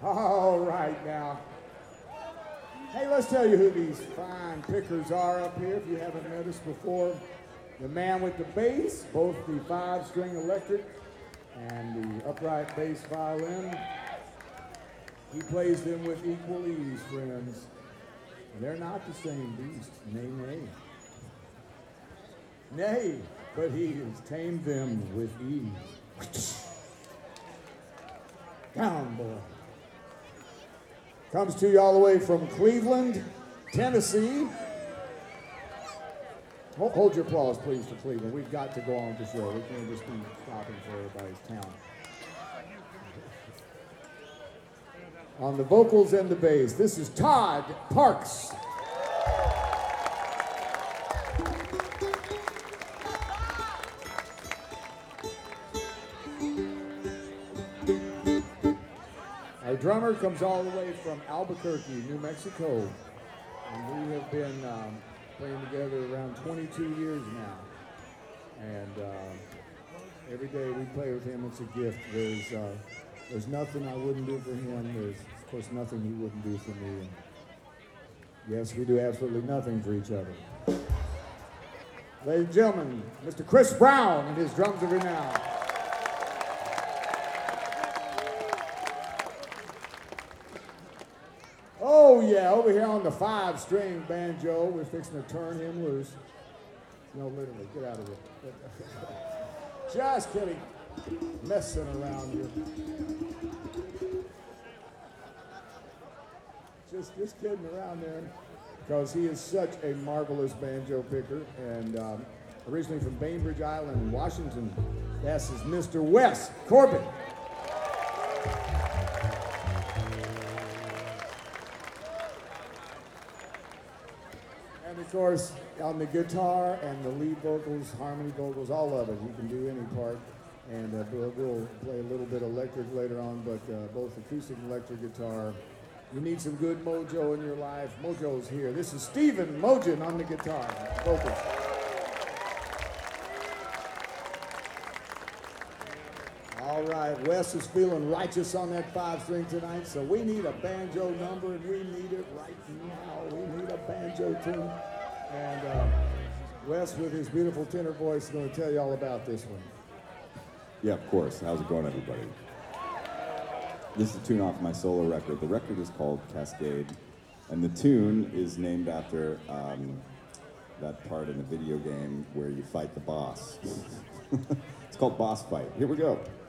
All right now. Hey, let's tell you who these fine pickers are up here if you haven't noticed before. The man with the bass, both the 5-string electric and the upright bass violin. He plays them with equal ease, friends. They're not the same beast, nay, nay. Nay, but he has tamed them with ease. Down, boy. Comes to you all the way from Cleveland, Tennessee. Hold your applause, please, for Cleveland. We've got to go on with the show. We can't just be stopping for everybody's town. On the vocals and the bass, this is Todd Parks. Our drummer comes all the way from Albuquerque, New Mexico. And we have been playing together around 22 years now. And every day we play with him, it's a gift. There's nothing I wouldn't do for him. There's, of course, nothing he wouldn't do for me. And yes, we do absolutely nothing for each other. Ladies and gentlemen, Mr. Chris Brown and his drums of renown. Oh yeah, over here on the 5-string banjo, we're fixing to turn him loose. No, literally, get out of here. Just kidding. Messing around here. Just kidding around there, because he is such a marvelous banjo picker, and originally from Bainbridge Island, Washington. This is Mr. Wes Corbin. And of course, on the guitar and the lead vocals, harmony vocals, all of it, he can do any part. And we'll play a little bit electric later on, but both acoustic and electric guitar. You need some good mojo in your life. Mojo's here. This is Stephen Mojan on the guitar, vocals. All right, Wes is feeling righteous on that 5-string tonight, so we need a banjo number, and we need it right now. We need a banjo tune. And Wes, with his beautiful tenor voice, is going to tell you all about this one. Yeah, of course. How's it going, everybody? This is a tune off my solo record. The record is called Cascade, and the tune is named after that part in the video game where you fight the boss. It's called Boss Fight. Here we go.